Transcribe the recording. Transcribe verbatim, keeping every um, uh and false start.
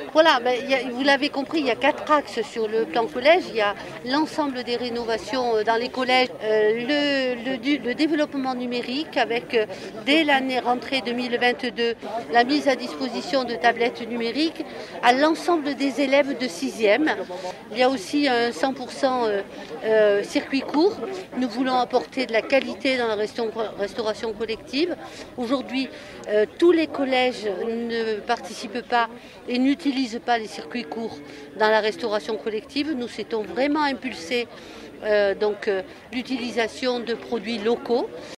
Voilà, ben, il y a- vous l'avez compris, il y a quatre axes sur le plan collège. Il y a l'ensemble des rénovations euh, dans les collèges, euh, le, le du- le développement numérique avec, euh, dès l'année rentrée deux mille vingt-deux, la mise à disposition de tablettes numériques à l'ensemble des élèves de sixième. Il y a aussi un cent pour cent euh, euh, circuit court. Nous voulons apporter de la qualité dans la restau- restauration collective. Aujourd'hui, euh, tous les collèges ne participent pas et n'utilisent pas les circuits courts dans la restauration collective. Nous souhaitons vraiment impulser euh, donc, euh, l'utilisation de produits locaux.